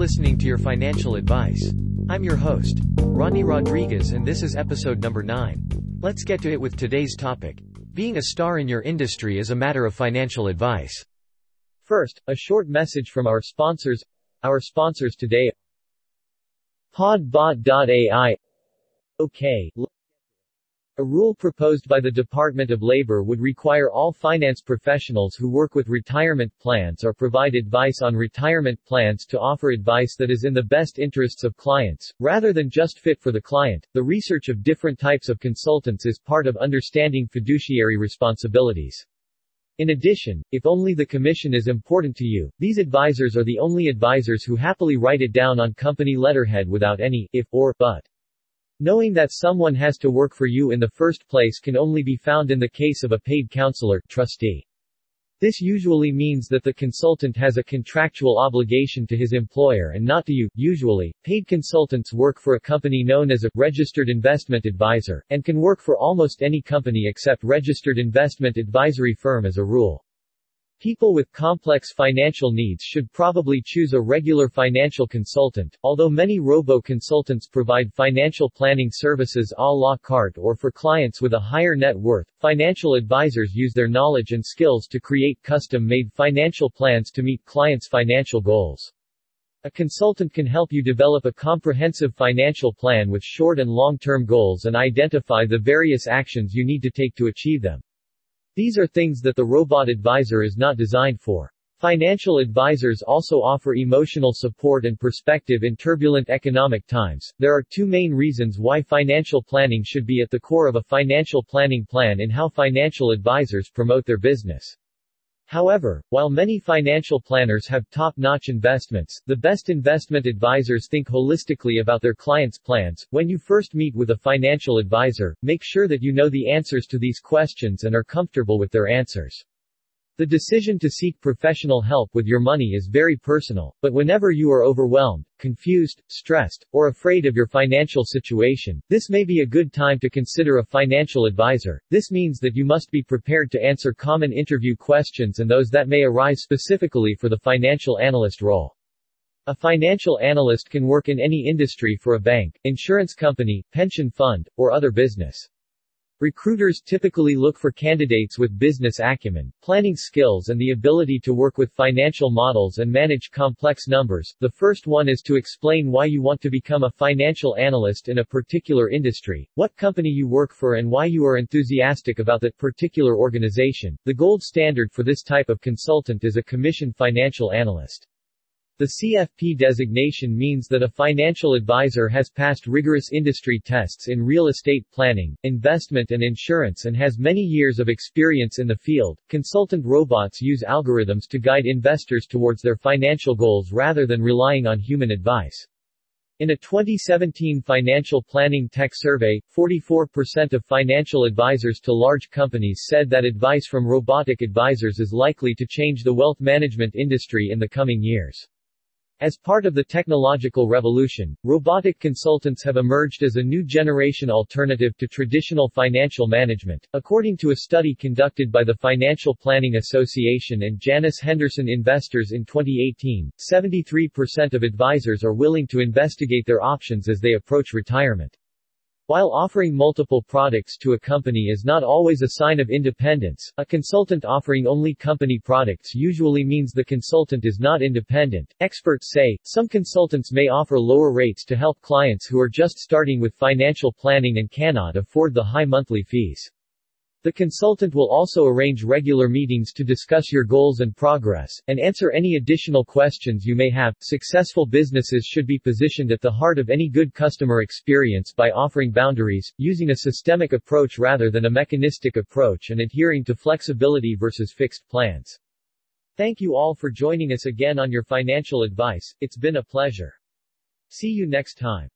listening to your financial advice. I'm your host, Ronnie Rodriguez, and this is episode number 9. Let's get to it with today's topic. Being a star in your industry is a matter of financial advice. First, a short message from our sponsors. Our sponsors today: Podbot.ai. OK. A rule proposed by the Department of Labor would require all finance professionals who work with retirement plans or provide advice on retirement plans to offer advice that is in the best interests of clients, rather than just fit for the client. The research of different types of consultants is part of understanding fiduciary responsibilities. In addition, if only the commission is important to you, these advisors are the only advisors who happily write it down on company letterhead without any if or but. Knowing that someone has to work for you in the first place can only be found in the case of a paid counselor, trustee. This usually means that the consultant has a contractual obligation to his employer and not to you. Usually, paid consultants work for a company known as a registered investment advisor, and can work for almost any company except registered investment advisory firm as a rule. People with complex financial needs should probably choose a regular financial consultant, although many robo-consultants provide financial planning services à la carte or for clients with a higher net worth. Financial advisors use their knowledge and skills to create custom-made financial plans to meet clients' financial goals. A consultant can help you develop a comprehensive financial plan with short and long-term goals and identify the various actions you need to take to achieve them. These are things that the robot advisor is not designed for. Financial advisors also offer emotional support and perspective in turbulent economic times. There are two main reasons why financial planning should be at the core of a financial planning plan and how financial advisors promote their business. However, while many financial planners have top-notch investments, the best investment advisors think holistically about their clients' plans. When you first meet with a financial advisor, make sure that you know the answers to these questions and are comfortable with their answers. The decision to seek professional help with your money is very personal, but whenever you are overwhelmed, confused, stressed, or afraid of your financial situation, this may be a good time to consider a financial advisor. This means that you must be prepared to answer common interview questions and those that may arise specifically for the financial analyst role. A financial analyst can work in any industry for a bank, insurance company, pension fund, or other business. Recruiters typically look for candidates with business acumen, planning skills and the ability to work with financial models and manage complex numbers. The first one is to explain why you want to become a financial analyst in a particular industry, what company you work for and why you are enthusiastic about that particular organization. The gold standard for this type of consultant is a commissioned financial analyst. The CFP designation means that a financial advisor has passed rigorous industry tests in real estate planning, investment and insurance and has many years of experience in the field. Consultant robots use algorithms to guide investors towards their financial goals rather than relying on human advice. In a 2017 financial planning tech survey, 44% of financial advisors to large companies said that advice from robotic advisors is likely to change the wealth management industry in the coming years. As part of the technological revolution, robotic consultants have emerged as a new generation alternative to traditional financial management. According to a study conducted by the Financial Planning Association and Janus Henderson Investors in 2018, 73% of advisors are willing to investigate their options as they approach retirement. While offering multiple products to a company is not always a sign of independence, a consultant offering only company products usually means the consultant is not independent. Experts say, some consultants may offer lower rates to help clients who are just starting with financial planning and cannot afford the high monthly fees. The consultant will also arrange regular meetings to discuss your goals and progress, and answer any additional questions you may have. Successful businesses should be positioned at the heart of any good customer experience by offering boundaries, using a systemic approach rather than a mechanistic approach, and adhering to flexibility versus fixed plans. Thank you all for joining us again on your financial advice. It's been a pleasure. See you next time.